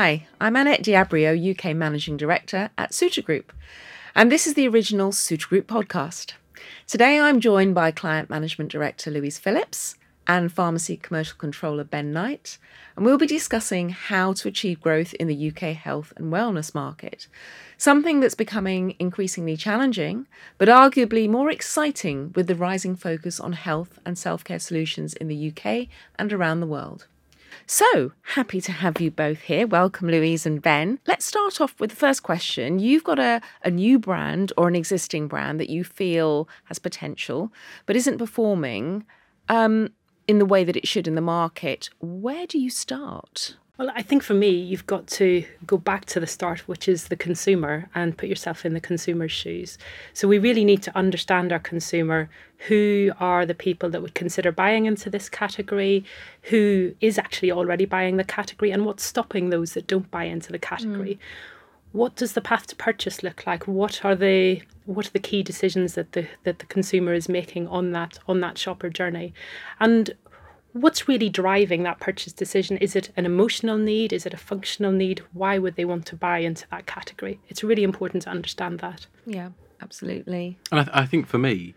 Hi, I'm Annette Diabrio, UK Managing Director at Suture Group, and this is the original Suture Group podcast. Today I'm joined by Client Management Director Louise Phillips and Pharmacy Commercial Controller Ben Knight, and we'll be discussing how to achieve growth in the UK health and wellness market, something that's becoming increasingly challenging, but arguably more exciting with the rising focus on health and self-care solutions in the UK and around the world. So, happy to have you both here. Welcome, Louise and Ben. Let's start off with the first question. You've got a new brand or an existing brand that you feel has potential, but isn't performing in the way that it should in the market. Where do you start? Well, I think for me, you've got to go back to the start, which is the consumer, and put yourself in the consumer's shoes. So we really need to understand our consumer. Who are the people that would consider buying into this category? Who is actually already buying the category? And what's stopping those that don't buy into the category? What does the path to purchase look like? What are the key decisions that the consumer is making on that shopper journey? And what's really driving that purchase decision? Is it an emotional need? Is it a functional need? Why would they want to buy into that category? It's really important to understand that. Yeah, absolutely. And I think for me,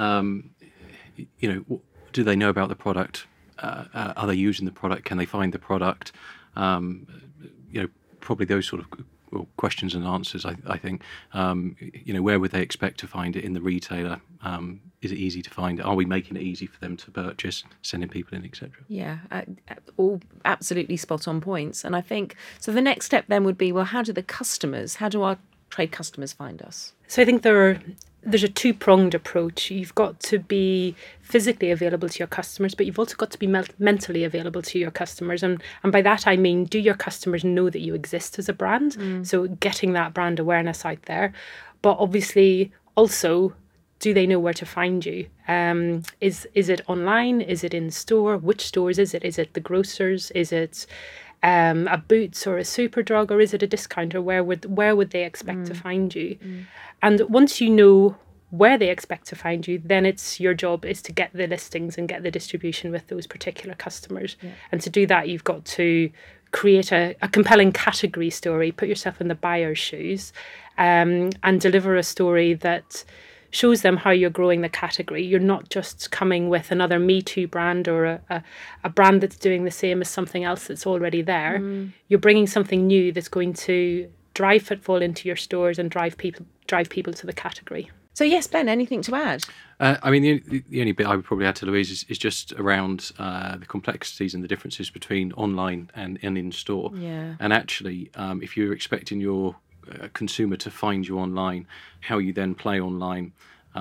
do they know about the product? Are they using the product? Can they find the product? Probably those sort of questions and answers. I think, where would they expect to find it in the retailer? Is it easy to find? Are we making it easy for them to purchase, sending people in, etc.? Yeah, all absolutely spot on points. And I think, so the next step then would be, well, how do our trade customers find us? So I think there's a two-pronged approach. You've got to be physically available to your customers, but you've also got to be mentally available to your customers. And by that, I mean, do your customers know that you exist as a brand? So getting that brand awareness out there. But obviously, also, do they know where to find you? Is it online? Is it in store? Which stores is it? Is it the grocers? Is it a Boots or a Superdrug, or is it a discounter? Where would they expect to find you? And once you know where they expect to find you, then it's your job is to get the listings and get the distribution with those particular customers. Yeah. And to do that, you've got to create a compelling category story, put yourself in the buyer's shoes, and deliver a story that shows them how you're growing the category. You're not just coming with another Me Too brand or a brand that's doing the same as something else that's already there. You're bringing something new that's going to drive footfall into your stores and drive people to the category. So yes, Ben, anything to add? The only bit I would probably add to Louise is just around the complexities and the differences between online and in store. Yeah. And actually, if you're expecting your consumer to find you online, how you then play online,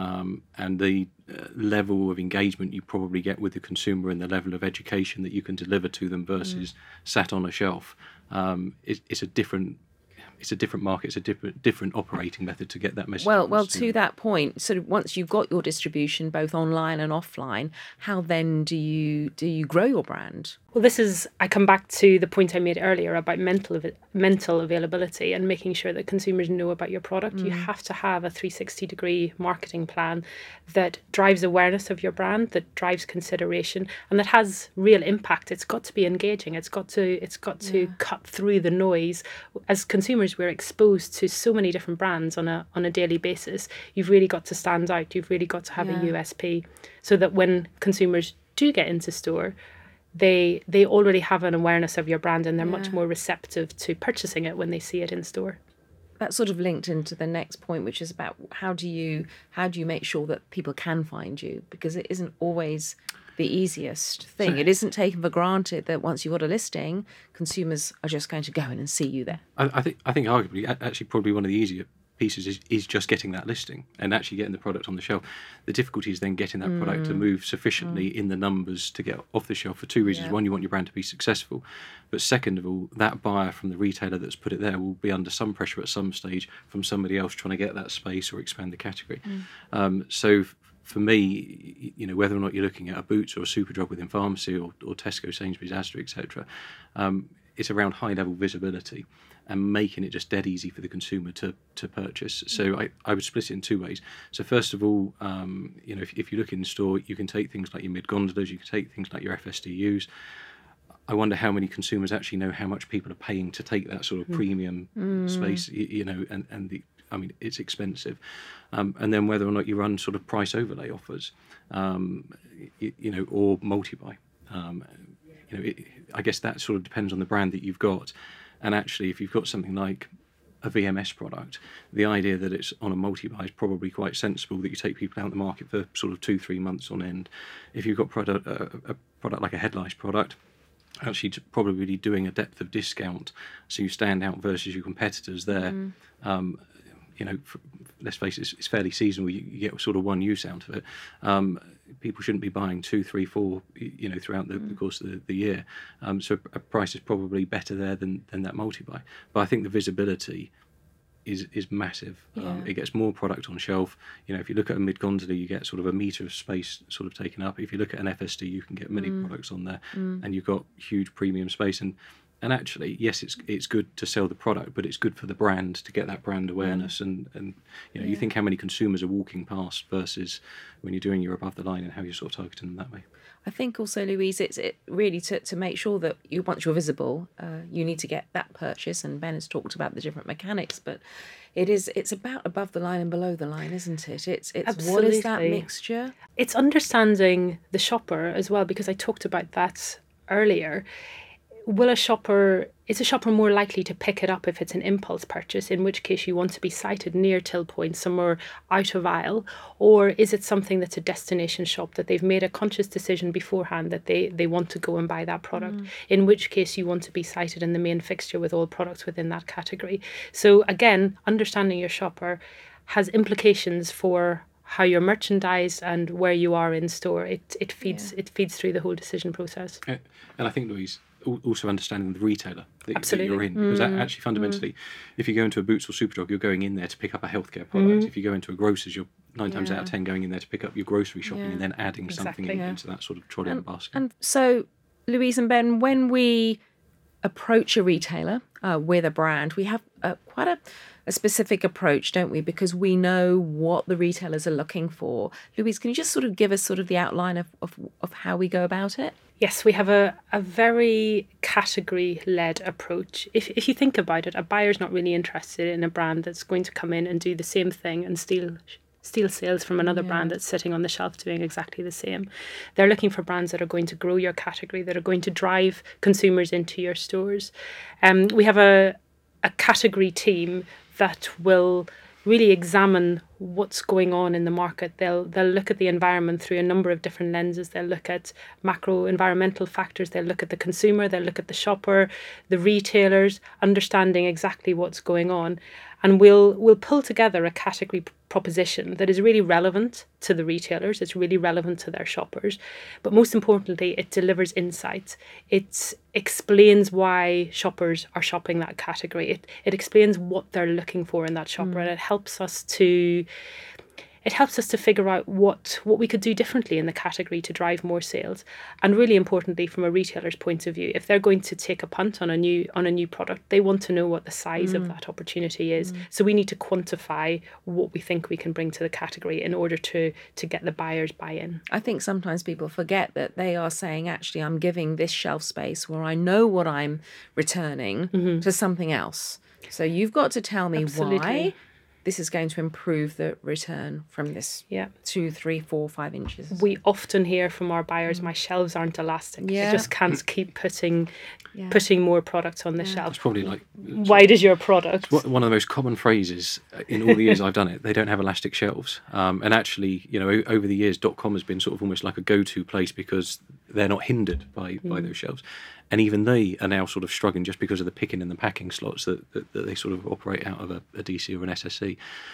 and the level of engagement you probably get with the consumer and the level of education that you can deliver to them versus sat on a shelf, it's a different market. It's a different operating method to get that message. Well, to that point, sort of once you've got your distribution both online and offline, how then do you grow your brand? Well, I come back to the point I made earlier about mental availability and making sure that consumers know about your product. You have to have a 360-degree marketing plan that drives awareness of your brand, that drives consideration, and that has real impact. It's got to be engaging. It's got to cut through the noise. As consumers, we're exposed to so many different brands on a daily basis. You've really got to stand out. You've really got to have a USP so that when consumers do get into store, they already have an awareness of your brand and they're much more receptive to purchasing it when they see it in store. That's sort of linked into the next point, which is about how do you make sure that people can find you, because it isn't always the easiest thing. It isn't taken for granted that once you've got a listing, consumers are just going to go in and see you there. I think arguably actually probably one of the easier pieces is just getting that listing and actually getting the product on the shelf. The difficulty is then getting that product to move sufficiently in the numbers to get off the shelf for two reasons. One, you want your brand to be successful, but second of all, that buyer from the retailer that's put it there will be under some pressure at some stage from somebody else trying to get that space or expand the category. So for me, whether or not you're looking at a Boots or a Superdrug within pharmacy or Tesco, Sainsbury's, Asda, etc., it's around high level visibility and making it just dead easy for the consumer to purchase. So I would split it in two ways. So first of all, if you look in store, you can take things like your mid-gondolas, you can take things like your FSDUs. I wonder how many consumers actually know how much people are paying to take that sort of premium space, and I mean, it's expensive. And then whether or not you run sort of price overlay offers, or multi-buy. I guess that sort of depends on the brand that you've got. And actually, if you've got something like a VMS product, the idea that it's on a multi-buy is probably quite sensible, that you take people out in the market for sort of 2-3 months on end. If you've got a product like a head lice product, actually probably doing a depth of discount so you stand out versus your competitors there. Let's face it, it's fairly seasonal. You get sort of one use out of it. People shouldn't be buying 2, 3, 4, throughout the course of the year. So a price is probably better there than that multi-buy. But I think the visibility is massive. It gets more product on shelf. If you look at a mid-gondola, you get sort of a metre of space sort of taken up. If you look at an FSD, you can get many products on there, and you've got huge premium space. And actually, yes, it's good to sell the product, but it's good for the brand to get that brand awareness. And you think how many consumers are walking past versus when you're doing your above the line and how you're sort of targeting them that way. I think also, Louise, it's really to make sure that once you're visible, you need to get that purchase. And Ben has talked about the different mechanics, but it's about above the line and below the line, isn't it? It's what is that mixture? It's understanding the shopper as well, because I talked about that earlier. Is a shopper more likely to pick it up if it's an impulse purchase, in which case you want to be sited near till point, somewhere out of aisle? Or is it something that's a destination shop that they've made a conscious decision beforehand that they want to go and buy that product, in which case you want to be sited in the main fixture with all products within that category? So again, understanding your shopper has implications for how you're merchandised and where you are in store. It feeds through the whole decision process. And I think, Louise, also understanding the retailer that you're in, Mm. because actually fundamentally, if you go into a Boots or Superdrug, you're going in there to pick up a healthcare product. If you go into a grocer's, you're 9 times out of 10 going in there to pick up your grocery shopping and then adding something into that sort of trolley and basket. And so, Louise and Ben, when we approach a retailer with a brand, we have quite a specific approach, don't we? Because we know what the retailers are looking for. Louise, can you just sort of give us sort of the outline of how we go about it? Yes, we have a very category-led approach. If you think about it, a buyer's not really interested in a brand that's going to come in and do the same thing and steal sales from another brand that's sitting on the shelf doing exactly the same. They're looking for brands that are going to grow your category, that are going to drive consumers into your stores. We have a category team that will really examine what's going on in the market. They'll look at the environment through a number of different lenses. They'll look at macro environmental factors. They'll look at the consumer. They'll look at the shopper, the retailers, understanding exactly what's going on. And we'll pull together a category proposition that is really relevant to the retailers. It's really relevant to their shoppers. But most importantly, it delivers insights. It explains why shoppers are shopping that category. It explains what they're looking for in that shopper, and it helps us to figure out what we could do differently in the category to drive more sales. And really importantly, from a retailer's point of view, if they're going to take a punt on a new product, they want to know what the size of that opportunity is. So we need to quantify what we think we can bring to the category in order to get the buyers buy-in. I think sometimes people forget that they are saying, actually, I'm giving this shelf space where I know what I'm returning to something else. So you've got to tell me why this is going to improve the return from this 2, 3, 4, 5 inches. We often hear from our buyers, my shelves aren't elastic. I just can't keep putting more products on the shelf. It's probably like, why does your product? One of the most common phrases in all the years I've done it, they don't have elastic shelves. And actually, over the years, .com has been sort of almost like a go-to place because they're not hindered by those shelves. And even they are now sort of struggling just because of the picking and the packing slots that they sort of operate out of a DC or an SSC.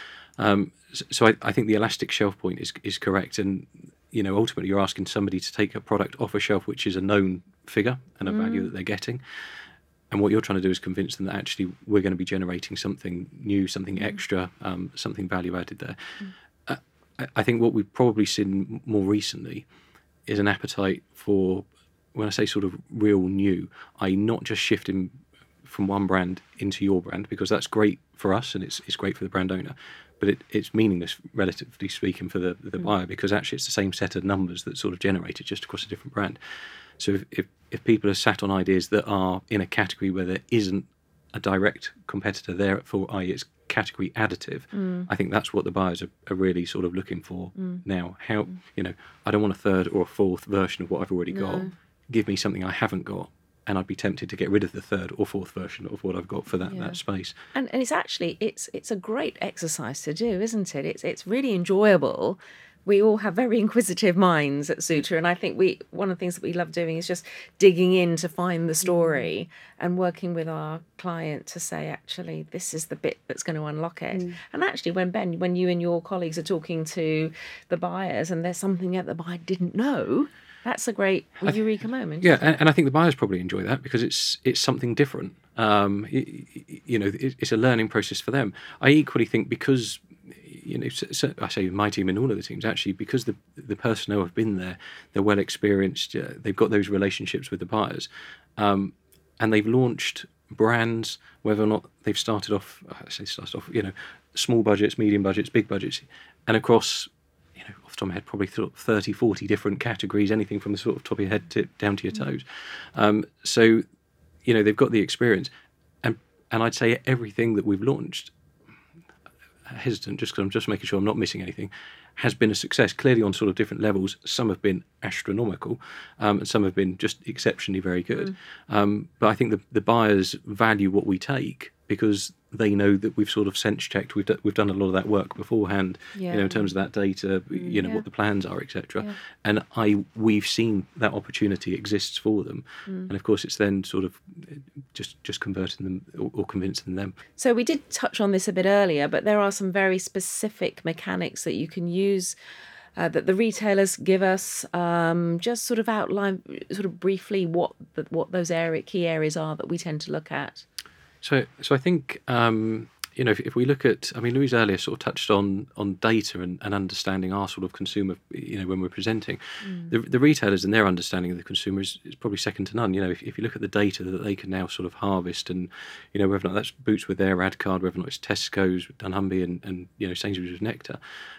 So I think the elastic shelf point is correct. And, ultimately you're asking somebody to take a product off a shelf which is a known figure and a value that they're getting. And what you're trying to do is convince them that actually we're going to be generating something new, something extra, something value added there. I think what we've probably seen more recently is an appetite for, when I say sort of real new, i.e. not just shifting from one brand into your brand, because that's great for us, and it's great for the brand owner, but it's meaningless, relatively speaking, for the buyer, because actually it's the same set of numbers that sort of generated just across a different brand. So if people are sat on ideas that are in a category where there isn't a direct competitor there, for i.e. it's category additive, I think that's what the buyers are really sort of looking for now. How, I don't want a third or a fourth version of what I've already got. Give me something I haven't got, and I'd be tempted to get rid of the third or fourth version of what I've got for that space. And it's actually, it's a great exercise to do, isn't it? It's really enjoyable. We all have very inquisitive minds at Sutra, and I think one of the things that we love doing is just digging in to find the story and working with our client to say, actually, this is the bit that's going to unlock it. And actually, when you and your colleagues are talking to the buyers and there's something that the buyer didn't know, that's a great eureka moment. Yeah, and I think the buyers probably enjoy that because it's something different. It's a learning process for them. I equally think because, so I say my team and all of the teams, actually, because the personnel have been there, they're well experienced, they've got those relationships with the buyers, and they've launched brands, whether or not they've started off, small budgets, medium budgets, big budgets, and across, off the top of my head, probably 30, 40 different categories, anything from the sort of top of your head down to your toes. So, they've got the experience. And I'd say everything that we've launched, hesitant just because I'm just making sure I'm not missing anything, has been a success, clearly on sort of different levels. Some have been astronomical, and some have been just exceptionally very good. But I think the buyers value what we take because they know that we've sort of sense checked. We've done a lot of that work beforehand, in terms of that data, what the plans are, etc. And we've seen that opportunity exists for them, and of course it's then sort of just converting them or convincing them. So we did touch on this a bit earlier, but there are some very specific mechanics that you can use. That the retailers give us, just sort of outline, sort of briefly, what those key areas are that we tend to look at. So I think, if we look at, Louise earlier sort of touched on data and understanding our sort of consumer, when we're presenting. The retailers and their understanding of the consumer is probably second to none. If you look at the data that they can now sort of harvest, and, whether or not that's Boots with their ad card, whether or not it's Tesco's with dunnhumby and Sainsbury's with Nectar,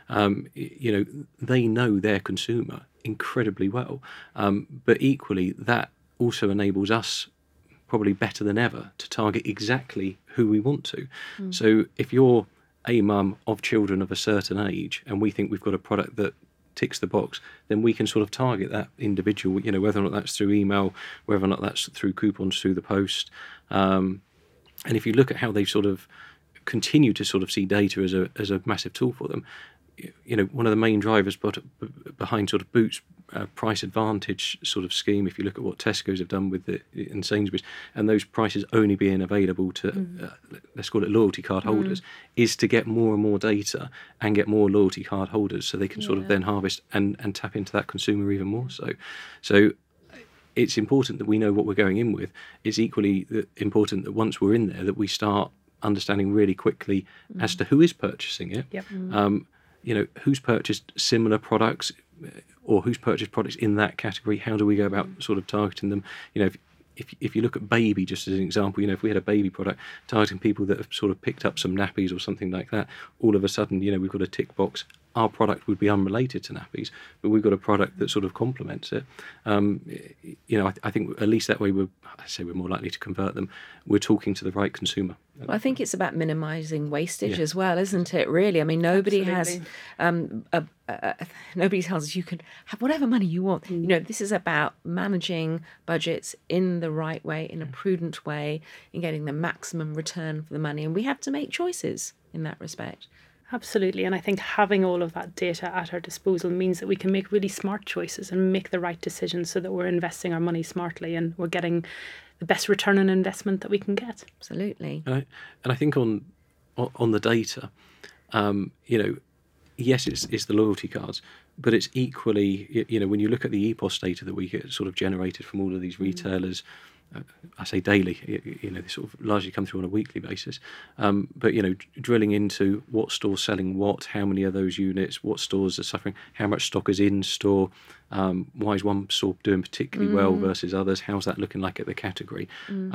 they know their consumer incredibly well. But equally, that also enables us probably better than ever to target exactly who we want to. So if you're a mum of children of a certain age and we think we've got a product that ticks the box, then we can sort of target that individual, whether or not that's through email, whether or not that's through coupons through the post. And if you look at how they've sort of continued to sort of see data as a massive tool for them, one of the main drivers behind sort of Boots' price advantage sort of scheme, if you look at what Tesco's have done with in Sainsbury's, and those prices only being available to, let's call it loyalty card holders, is to get more and more data and get more loyalty card holders so they can sort of then harvest and tap into that consumer even more so. So it's important that we know what we're going in with. It's equally important that once we're in there that we start understanding really quickly as to who is purchasing it. Who's purchased similar products or who's purchased products in that category. How do we go about sort of targeting them? If you look at baby, just as an example, if we had a baby product targeting people that have sort of picked up some nappies or something like that, all of a sudden, we've got a tick box. Our product would be unrelated to nappies, but we've got a product that sort of complements it. I think at least that way we're more likely to convert them. We're talking to the right consumer. Well, I think it's about minimising wastage as well, isn't it? Really, nobody has nobody tells us you can have whatever money you want. This is about managing budgets in the right way, in a prudent way, in getting the maximum return for the money, and we have to make choices in that respect. Absolutely. And I think having all of that data at our disposal means that we can make really smart choices and make the right decisions so that we're investing our money smartly and we're getting the best return on investment that we can get. Absolutely. And I think on the data, yes, it's the loyalty cards, but it's equally, when you look at the EPOS data that we get sort of generated from all of these retailers, I say daily, they sort of largely come through on a weekly basis. But, drilling into what store's selling what, how many of those units, what stores are suffering, how much stock is in store, Why is one store doing particularly well versus others? How's that looking like at the category?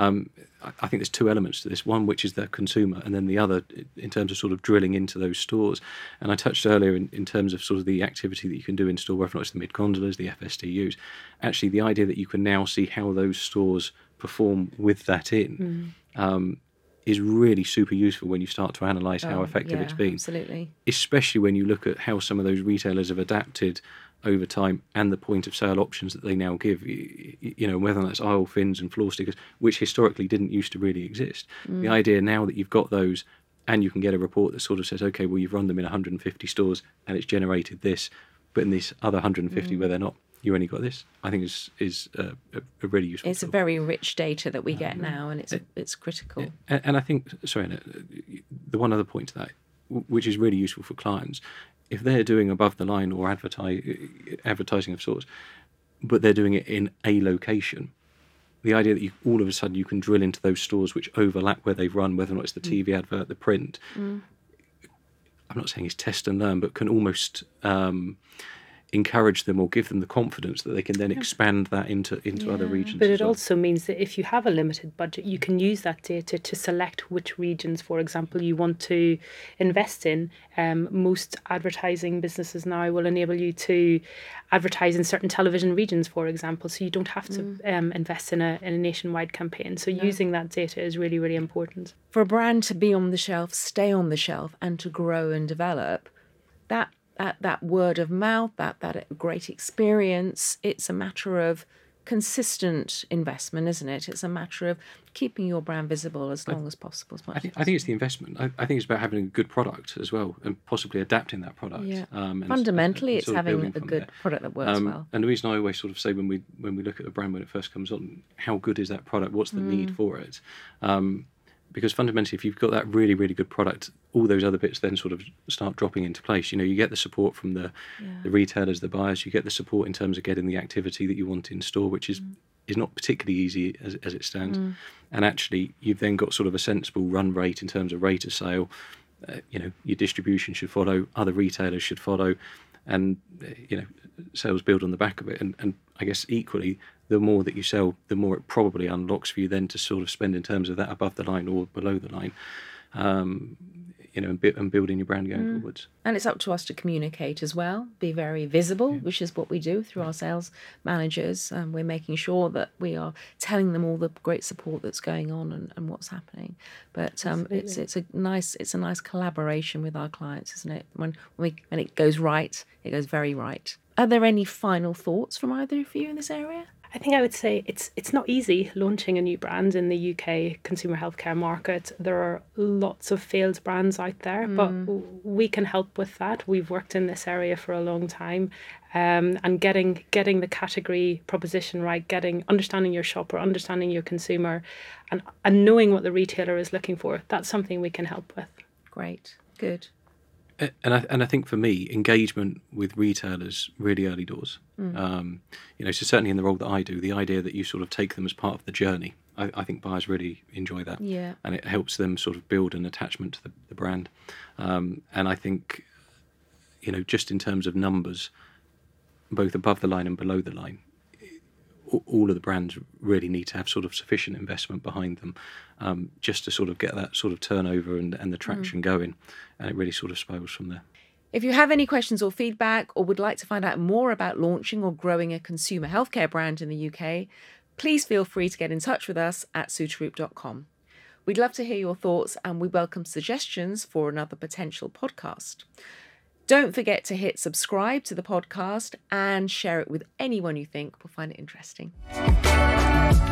I think there's two elements to this. One, which is the consumer, and then the other in terms of sort of drilling into those stores. And I touched earlier in terms of sort of the activity that you can do in store, whether or not it's the mid-gondolas, the FSTUs. Actually, the idea that you can now see how those stores perform with that in is really super useful when you start to analyse how effective it's been. Absolutely. Especially when you look at how some of those retailers have adapted over time and the point of sale options that they now give, whether that's aisle fins and floor stickers, which historically didn't used to really exist. The idea now that you've got those and you can get a report that sort of says, okay, well, you've run them in 150 stores and it's generated this, but in this other 150 where they're not, you only got this, I think is a really useful It's tool. a very rich data that we get now, and it's critical. And I think, sorry, Anna, the one other point to that, which is really useful for clients, if they're doing above the line or advertising of sorts, but they're doing it in a location, the idea that all of a sudden you can drill into those stores which overlap where they've run, whether or not it's the TV advert, the print, I'm not saying it's test and learn, but can almost encourage them or give them the confidence that they can then expand that into other regions. But as it well. also means that if you have a limited budget, you can use that data to select which regions, for example, you want to invest in. Most advertising businesses now will enable you to advertise in certain television regions, for example, so you don't have to invest in a nationwide campaign. So using that data is really, really important. For a brand to be on the shelf, stay on the shelf, and to grow and develop, that word of mouth, that great experience, it's a matter of consistent investment, isn't it? It's a matter of keeping your brand visible as long as possible. I think it's the investment. I think it's about having a good product as well, and possibly adapting that product. Yeah. And Fundamentally, it's sort of having building a from good there. product that works well. And the reason I always sort of say when we look at a brand when it first comes on, how good is that product? What's the need for it? Because fundamentally, if you've got that really, really good product, all those other bits then sort of start dropping into place. You get the support from the retailers, the buyers. You get the support in terms of getting the activity that you want in store, which is not particularly easy as it stands. And actually, you've then got sort of a sensible run rate in terms of rate of sale. Your distribution should follow, other retailers should follow, and sales build on the back of it. And I guess equally, the more that you sell, the more it probably unlocks for you then to sort of spend in terms of that above the line or below the line, and building your brand going forwards. And it's up to us to communicate as well, be very visible, which is what we do through our sales managers. We're making sure that we are telling them all the great support that's going on and what's happening. But it's a nice collaboration with our clients, isn't it? When it goes right, it goes very right. Are there any final thoughts from either of you in this area? I think I would say it's not easy launching a new brand in the UK consumer healthcare market. There are lots of failed brands out there, but we can help with that. We've worked in this area for a long time, and getting the category proposition right, understanding your shopper, understanding your consumer, and knowing what the retailer is looking for. That's something we can help with. Great, good. And I think for me, engagement with retailers really early doors. So certainly in the role that I do, the idea that you sort of take them as part of the journey, I think buyers really enjoy that. Yeah. And it helps them sort of build an attachment to the brand. And I think, just in terms of numbers, both above the line and below the line, all of the brands really need to have sort of sufficient investment behind them, just to sort of get that sort of turnover and the traction going, and it really sort of spirals from there. If you have any questions or feedback, or would like to find out more about launching or growing a consumer healthcare brand in the UK, please feel free to get in touch with us at sutergroup.com. We'd love to hear your thoughts, and we welcome suggestions for another potential podcast. Don't forget to hit subscribe to the podcast and share it with anyone you think will find it interesting.